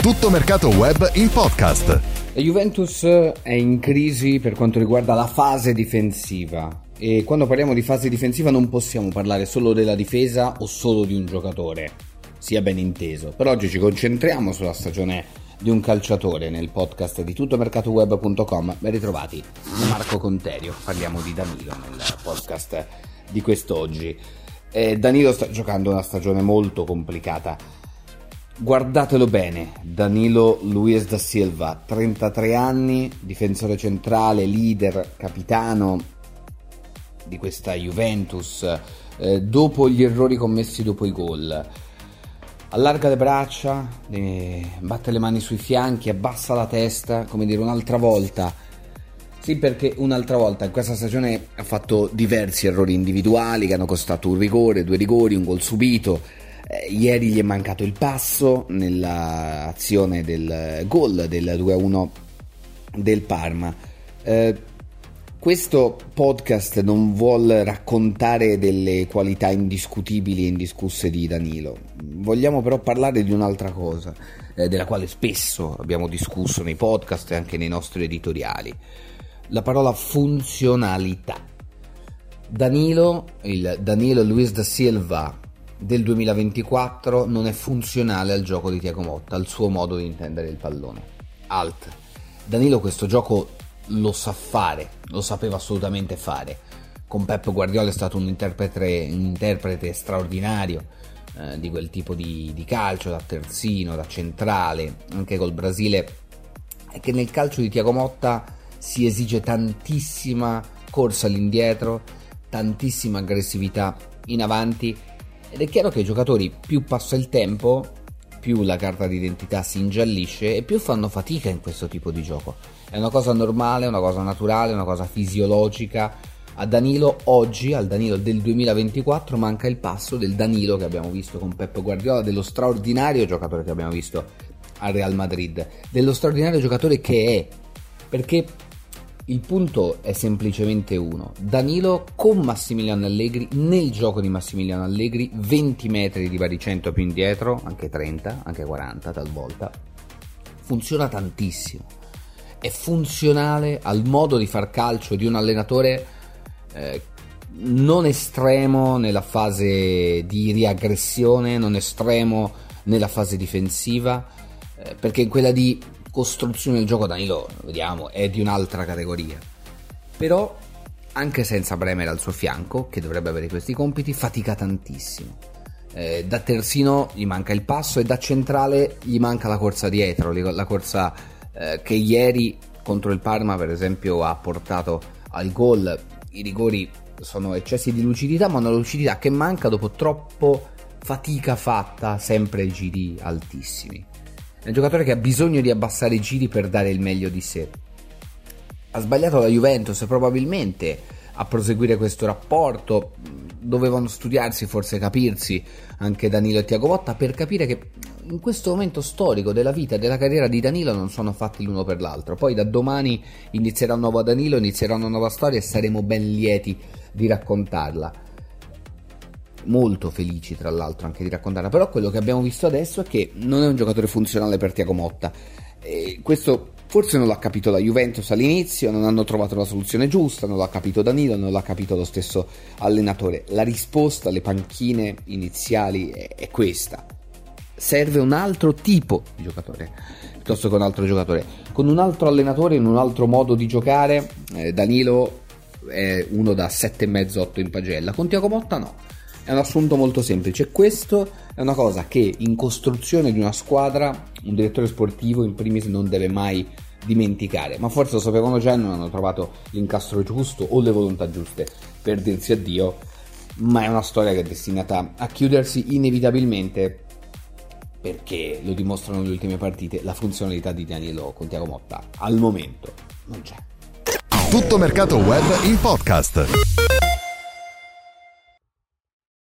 Tutto mercato web in podcast. La Juventus è in crisi per quanto riguarda la fase difensiva, e quando parliamo di fase difensiva non possiamo parlare solo della difesa o solo di un giocatore, sia ben inteso. Per oggi ci concentriamo sulla stagione di un calciatore nel podcast di tuttomercatoweb.com. Ben ritrovati, sono Marco Conterio, parliamo di Danilo nel podcast di quest'oggi. Danilo sta giocando una stagione molto complicata. Guardatelo bene, Danilo Luiz da Silva, 33 anni, difensore centrale, leader, capitano di questa Juventus, dopo gli errori commessi dopo i gol. Allarga le braccia, batte le mani sui fianchi, abbassa la testa, come dire un'altra volta. Sì, perché un'altra volta in questa stagione ha fatto diversi errori individuali che hanno costato un rigore, 2 rigori, un gol subito. Ieri gli è mancato il passo nell'azione del gol del 2-1 del Parma. Questo podcast non vuol raccontare delle qualità indiscutibili e indiscusse di Danilo. Vogliamo però parlare di un'altra cosa, della quale spesso abbiamo discusso nei podcast e anche nei nostri editoriali. La parola funzionalità. Danilo, il Danilo Luiz da Silva del 2024 non è funzionale al gioco di Thiago Motta, al suo modo di intendere il pallone. Alt. Danilo questo gioco lo sa fare, lo sapeva assolutamente fare. Con Pep Guardiola è stato un interprete straordinario di quel tipo di calcio, da terzino, da centrale, anche col Brasile. È che nel calcio di Thiago Motta si esige tantissima corsa all'indietro, tantissima aggressività in avanti. Ed è chiaro che i giocatori, più passa il tempo, più la carta d'identità si ingiallisce e più fanno fatica in questo tipo di gioco. È una cosa normale, una cosa naturale, una cosa fisiologica. A Danilo oggi, al Danilo del 2024, manca il passo del Danilo che abbiamo visto con Pep Guardiola, dello straordinario giocatore che abbiamo visto al Real Madrid, dello straordinario giocatore che è. Perché il punto è semplicemente uno: Danilo con Massimiliano Allegri, nel gioco di Massimiliano Allegri, 20 metri di baricentro più indietro, anche 30, anche 40 talvolta, funziona tantissimo. È funzionale al modo di far calcio di un allenatore non estremo nella fase di riaggressione, non estremo nella fase difensiva, perché in quella di costruzione del gioco Danilo, vediamo, è di un'altra categoria. Però anche senza Bremer al suo fianco, che dovrebbe avere questi compiti, fatica tantissimo. Da terzino gli manca il passo e da centrale gli manca la corsa dietro, la corsa che ieri contro il Parma per esempio ha portato al gol. I rigori sono eccessi di lucidità, ma una lucidità che manca dopo troppo fatica fatta, sempre giri altissimi. È un giocatore che ha bisogno di abbassare i giri per dare il meglio di sé. Ha sbagliato la Juventus probabilmente a proseguire questo rapporto. Dovevano studiarsi, forse capirsi anche Danilo e Thiago Motta, per capire che in questo momento storico della vita e della carriera di Danilo non sono fatti l'uno per l'altro. Poi da domani inizierà un nuovo Danilo, inizierà una nuova storia e saremo ben lieti di raccontarla. Molto felici tra l'altro anche di raccontarla. Però quello che abbiamo visto adesso è che non è un giocatore funzionale per Thiago Motta, e questo forse non l'ha capito la Juventus all'inizio, non hanno trovato la soluzione giusta, non l'ha capito Danilo, non l'ha capito lo stesso allenatore. La risposta alle panchine iniziali è questa: serve un altro tipo di giocatore piuttosto che un altro giocatore, con un altro allenatore, in un altro modo di giocare. Danilo è uno da 7,5-8 in pagella, con Thiago Motta no. È un assunto molto semplice. Questo è una cosa che in costruzione di una squadra un direttore sportivo in primis non deve mai dimenticare, ma forse lo sapevano già e non hanno trovato l'incastro giusto o le volontà giuste per dirsi addio. Ma è una storia che è destinata a chiudersi inevitabilmente, perché lo dimostrano le ultime partite. La funzionalità di Danilo con Thiago Motta al momento non c'è. Tutto mercato web in podcast.